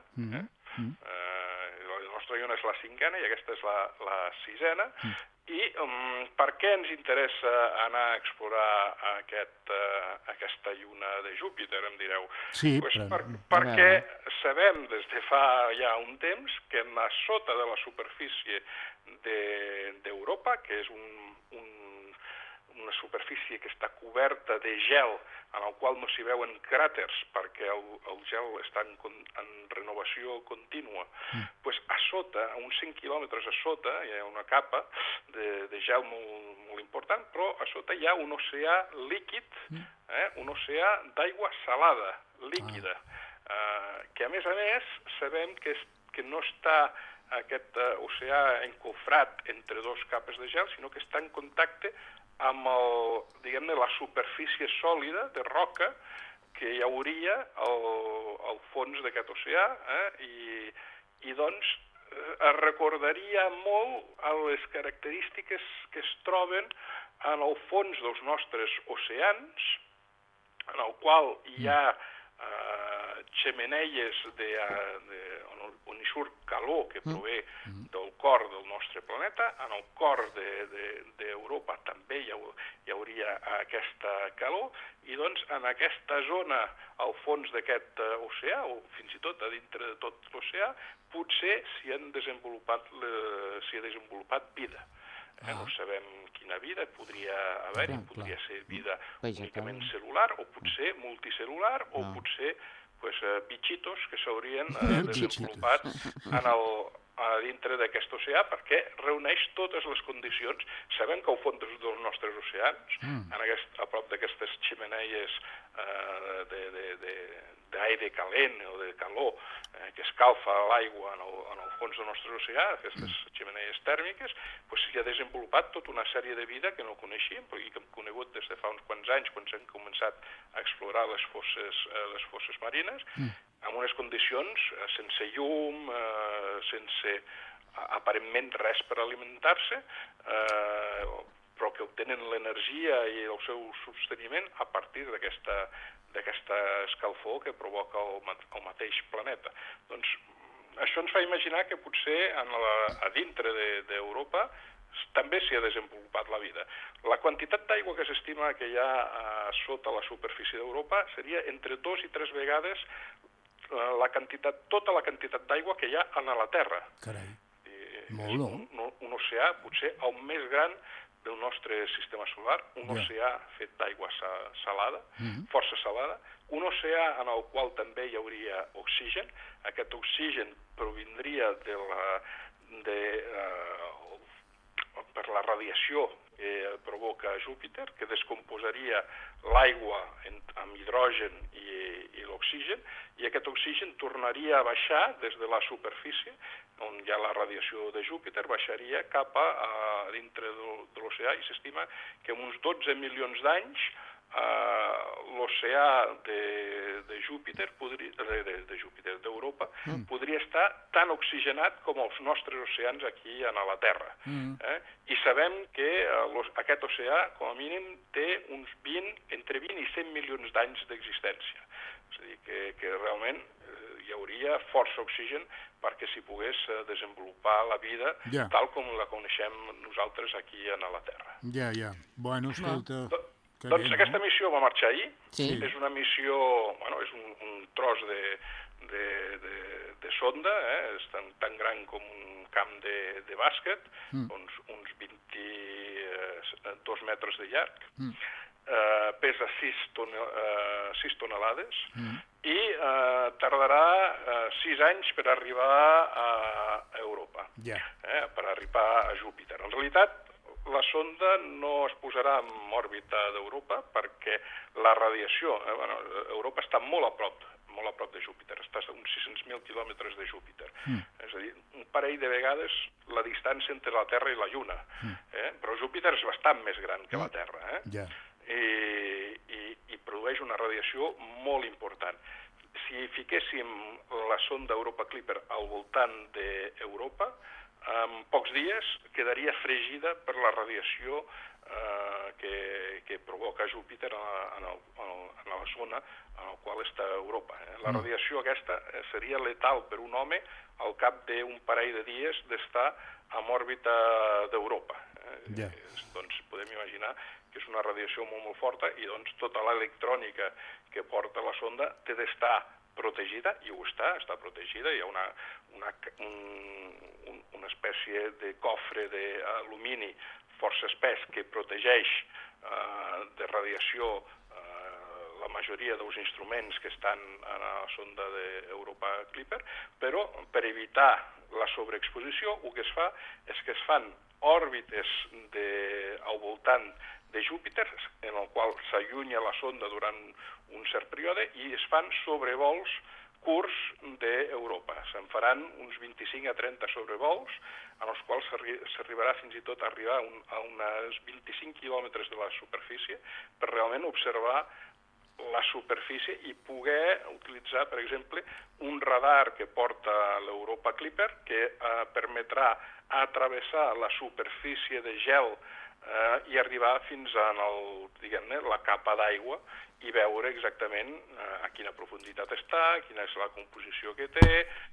La nostra lluna és la cinquena i aquesta és la sisena. I per què ens interessa anar a explorar aquesta lluna de Júpiter, em direu? Sí, perquè sabem des de fa ja un temps que a sota de la superfície d'Europa, que és una superfície que està coberta de gel, en el qual no s'hi veuen cràters perquè el gel està en renovació contínua, doncs a sota, a uns 5 quilòmetres a sota, hi ha una capa de gel molt important, però a sota hi ha un oceà líquid, un oceà d'aigua salada, líquida, que a més sabem que no està aquest oceà encofrat entre dos capes de gel, sinó que està en contacte amb la superfície sòlida de roca que hi hauria al fons d'aquest oceà, i doncs es recordaria molt a les característiques que es troben en el fons dels nostres oceans, en el qual hi ha xemeneies on hi surt calor que prové del cor del nostre planeta. En el cor d'Europa també hi hauria aquesta calor, i doncs en aquesta zona, al fons d'aquest oceà, o fins i tot a dintre de tot l'oceà, potser s'hi ha desenvolupat vida. No sabem quina vida podria haver-hi, podria ser vida únicament celular, o potser multicel·lular, o potser bitxitos que s'haurien desenvolupat a dintre d'aquest oceà perquè reuneix totes les condicions. Sabem que al fons dels nostres oceans, a prop d'aquestes ximeneies d'aire calent o de calor que escalfa l'aigua en el fons del nostre oceà, aquestes ximeneies tèrmiques, s'hi ha desenvolupat tota una sèrie de vida que no coneixíem i que hem conegut des de fa uns quants anys, quan s'han començat a explorar les fosses marines, amb unes condicions sense llum, sense aparentment res per alimentar-se, però que obtenen l'energia i el seu sosteniment a partir d'aquesta escalfor que provoca el mateix planeta. Doncs això ens fa imaginar que potser a dintre d'Europa també s'hi ha desenvolupat la vida. La quantitat d'aigua que s'estima que hi ha sota la superfície d'Europa seria entre 2 i 3 vegades tota la quantitat d'aigua que hi ha a la Terra. Carai, molt, no? Un oceà potser el més gran del nostre sistema solar, un oceà fet d'aigua salada, força salada, un oceà en el qual també hi hauria oxigen. Aquest oxigen provindria per la radiació que provoca Júpiter, que descomposaria l'aigua amb hidrogen i l'oxigen, i aquest oxigen tornaria a baixar des de la superfície, on hi ha la radiació de Júpiter, baixaria cap a dintre de l'oceà, i s'estima que en uns 12 milions d'anys l'oceà de Júpiter, d'Europa, podria estar tan oxigenat com els nostres oceans aquí a la Terra. I sabem que aquest oceà, com a mínim, té entre 20 i 100 milions d'anys d'existència. És a dir, que realment hi hauria força oxigen perquè s'hi pogués desenvolupar la vida tal com la coneixem nosaltres aquí a la Terra. Ja. Bueno, escolta... Doncs aquesta missió va marxar ahir. És una missió, és un tros de sonda, és tan gran com un camp de bàsquet, uns 22 metres de llarg, pesa 6 tonelades i tardarà 6 anys per arribar a Europa, per arribar a Júpiter. En realitat, la sonda no es posarà en òrbita d'Europa perquè la radiació... Europa està molt a prop de Júpiter, està a uns 600.000 quilòmetres de Júpiter. És a dir, un parell de vegades la distància entre la Terra i la Lluna. Però Júpiter és bastant més gran que la Terra. I produeix una radiació molt important. Si fiquéssim la sonda Europa Clipper al voltant d'Europa, en pocs dies quedaria fregida per la radiació que provoca Júpiter en la zona en la qual està Europa. La radiació aquesta seria letal per un home al cap d'un parell de dies d'estar en òrbita d'Europa. Doncs podem imaginar que és una radiació molt forta i doncs tota l'electrònica que porta la sonda té d'estar protegida, i ho està protegida. Hi ha una espècie de cofre d'alumini força espès que protegeix de radiació la majoria dels instruments que estan a la sonda d'Europa Clipper, però per evitar la sobreexposició el que es fa és que es fan òrbites al voltant de Júpiter, en el qual s'allunya la sonda durant un cert període i es fan sobrevols curts d'Europa. Se'n faran uns 25 a 30 sobrevols, en els quals s'arribarà fins i tot a arribar a uns 25 quilòmetres de la superfície per realment observar la superfície i poder utilitzar, per exemple, un radar que porta l'Europa Clipper que permetrà atravessar la superfície de gel i arribar fins a la capa d'aigua i veure exactament a quina profunditat està, quina és la composició que té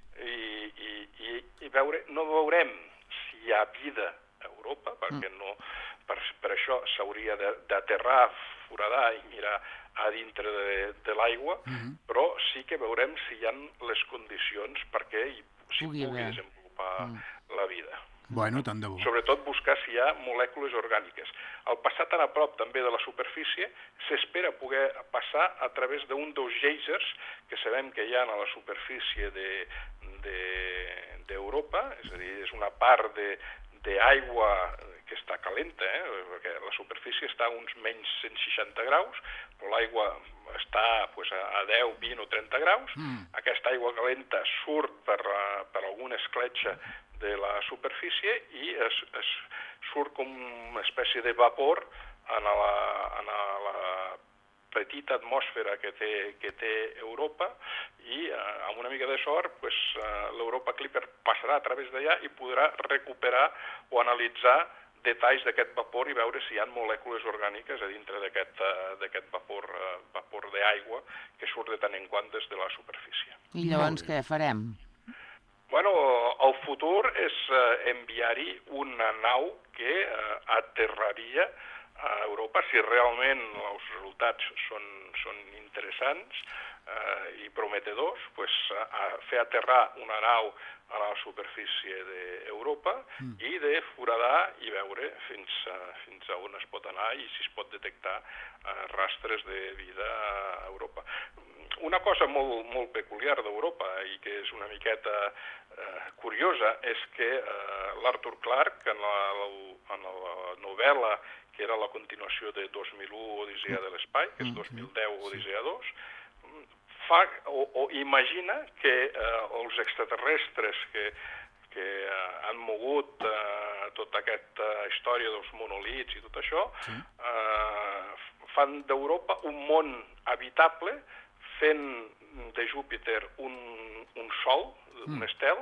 i veure, no veurem si hi ha vida a Europa, perquè no, per això s'hauria d'aterrar, foradar i mirar a dintre de l'aigua, però sí que veurem si hi ha les condicions perquè s'hi pugui desenvolupar la vida. Bueno, tant de bo. Sobretot buscar si hi ha molècules orgàniques. Al passar tan a prop també de la superfície, s'espera poder passar a través d'un dels geysers que sabem que hi ha a la superfície d'Europa, és a dir, és una part d'aigua que està calenta, perquè la superfície està a uns menys 160 graus, però l'aigua està a 10, 20 o 30 graus. Aquesta aigua calenta surt per alguna escletxa de la superfície i es surt com una espècie de vapor en la petita atmosfera que té Europa i amb una mica de sort l'Europa Clipper passarà a través d'allà i podrà recuperar o analitzar detalls d'aquest vapor i veure si hi ha molècules orgàniques a dintre d'aquest vapor d'aigua que surt de tant en quant des de la superfície. I llavors què farem? Bueno, el futur és enviar-hi una nau que aterraria a Europa si realment els resultats són interessants i prometedors, fer aterrar una nau a la superfície d'Europa i de foradar i veure fins a on es pot anar i si es pot detectar rastres de vida a Europa. Una cosa molt peculiar d'Europa i que és una miqueta curiosa és que l'Arthur Clarke, en la novel·la que era la continuació de 2001 Odissea de l'Espai, que és 2010 Odissea 2, imagina que els extraterrestres que han mogut tota aquesta història dels monolits i tot això fan d'Europa un món habitable fent de Júpiter un sol, un estel,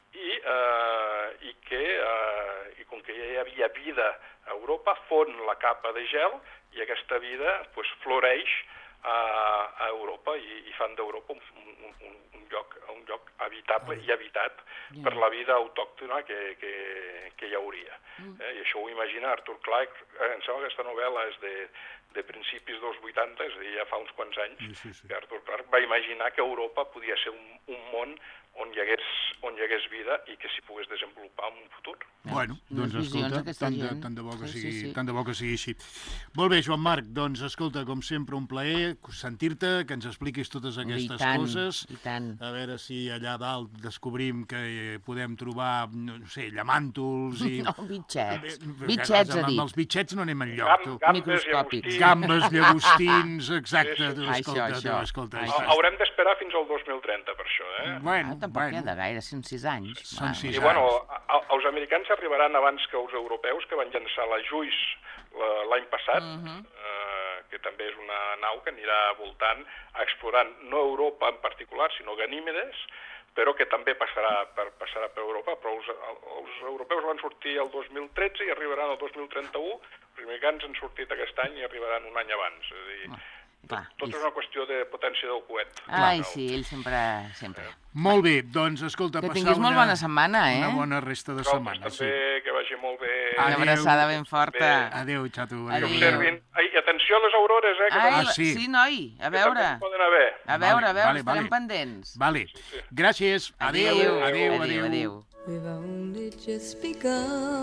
i com que ja hi havia vida a Europa, fon la capa de gel i aquesta vida floreix a Europa i fan d'Europa un lloc habitable i habitat per la vida autòctona que hi hauria. I això ho imagina Arthur Clarke. Em sembla que aquesta novel·la és de principis dels 80, és a dir, ja fa uns quants anys, que Arthur Clarke va imaginar que Europa podia ser un món on hi hagués vida i que s'hi pogués desenvolupar en un futur. Bueno, doncs escolta, tant de bo que sigui així. Molt bé, Joan Marc, doncs escolta, com sempre, un plaer sentir-te, que ens expliquis totes aquestes coses. I tant. A veure si allà dalt descobrim que podem trobar, no sé, llamàntols i... No, bitxets. Bitxets, ha dit. Amb els bitxets no anem enlloc. Microscòpics. Gambes, llagostins, exacte. Escolta. Haurem d'esperar fins al 2030 per això, Bueno, tampoc queda gaire, són 6 anys. Són 6 anys. I bueno, els americans arribaran abans que els europeus, que van llançar la JUICE l'any passat, que també és una nau que anirà voltant, explorant no Europa en particular, sinó Ganímedes, però que també passarà per Europa, però els europeus van sortir el 2013 i arribaran el 2031, els americans han sortit aquest any i arribaran un any abans, és a dir... Tot és una qüestió de potència del coet. Ai, sí, ell sempre. Molt bé, doncs, escolta, que tinguis molt bona setmana, una bona resta de setmana. També, que vagi molt bé. Una abraçada ben forta. Adéu, xato. Que observin. Ai, atenció a les aurores, Sí, noi, a veure. Que poden haver. A veure, estarem pendents. Vale, gràcies. Adéu. We've only just begun.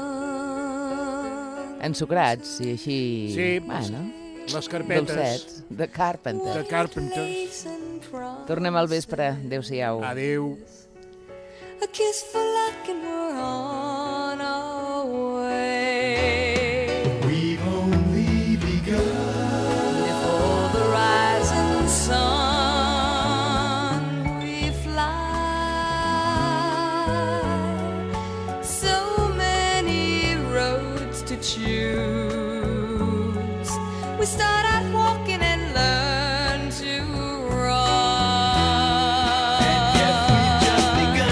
Ensucrats, i així... Sí, bueno, les carpetes. dolcets, de Carpenter. De Carpenters. Tornem al vespre. Adéu-siau. Adéu. A kiss for luck and we're on our way. We've only begun. Before the rising sun we fly. So many roads to choose. We start out walking and learn to run. And yet we've just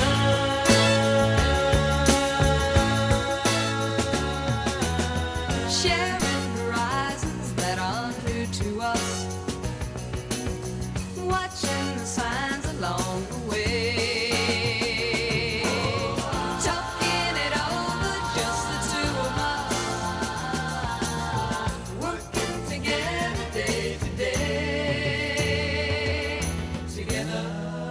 begun. Sharing horizons that are new to us. Watching the signs along the way. Talking it over, just the two of us. Working together day to day. Together.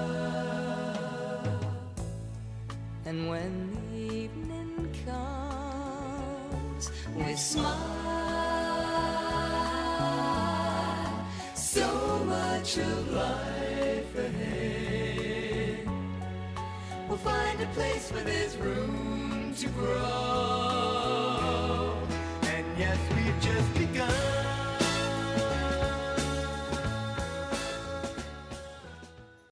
And when the evening comes, we smile. So much of life ahead. We'll find a place where there's room to grow. And yes, we've just begun.